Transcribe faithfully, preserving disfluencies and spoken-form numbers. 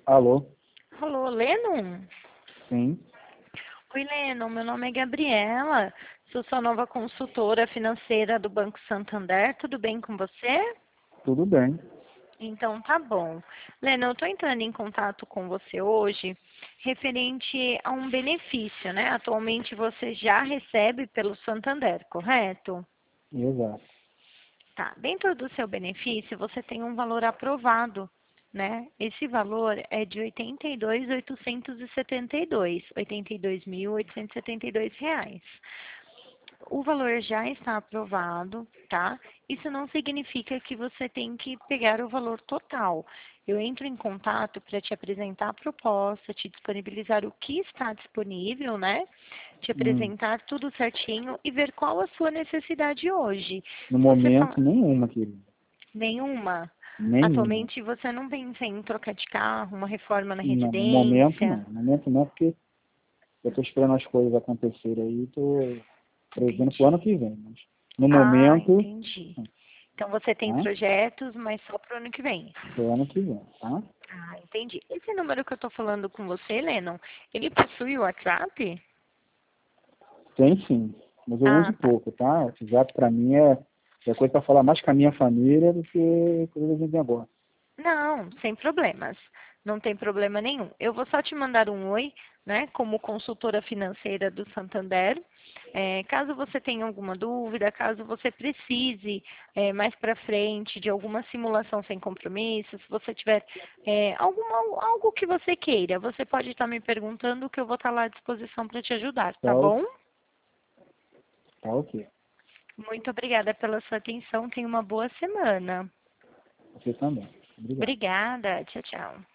Alô? Alô, Lennon? Sim, Oi, Lennon, meu nome é Gabriela, sou sua nova consultora financeira do Banco Santander, tudo bem com você? tudo bem. Então tá bom. Lennon, eu estou entrando em contato com você hoje referente a um benefício, né? Atualmente você já recebe pelo Santander, correto? Exato. Tá. Dentro do seu benefício, você tem um valor aprovado, né? Esse valor é de oitenta e dois mil oitocentos e setenta e dois, oitenta e dois mil oitocentos e setenta e dois reais. O valor já está aprovado, tá? Isso não significa que você tem que pegar o valor total. Eu entro em contato para te apresentar a proposta, te disponibilizar o que está disponível, né? Te Hum, apresentar tudo certinho e ver qual a sua necessidade hoje. no Se você momento, fa... nenhuma, querido. Nenhuma. Nenhuma. Atualmente você não pensa em trocar de carro, uma reforma na Não, no momento, não. residência? No momento, não, porque eu estou esperando as coisas acontecerem aí, estou prevendo para o ano Entendi. que vem. Mas no Ah, momento, entendi. Então você tem tá? projetos, mas só para o ano que vem. Para o ano que vem, tá? Ah, entendi. Esse número que eu estou falando com você, Lennon, ele possui o WhatsApp? Tem sim, mas eu uso Ah, tá. pouco, tá? O WhatsApp para mim é, é coisa para falar mais com a minha família do que coisa de negócio. Não, sem problemas. Não tem problema nenhum. Eu vou só te mandar um oi, né, como consultora financeira do Santander. É, caso você tenha alguma dúvida, caso você precise é, mais para frente de alguma simulação sem compromisso, se você tiver é, alguma, algo que você queira, você pode estar me perguntando que eu vou estar lá à disposição para te ajudar, Tá, tá o- bom? tá ok. Muito obrigada pela sua atenção. Tenha uma boa semana. Você também. Obrigado. Obrigada. Tchau, tchau.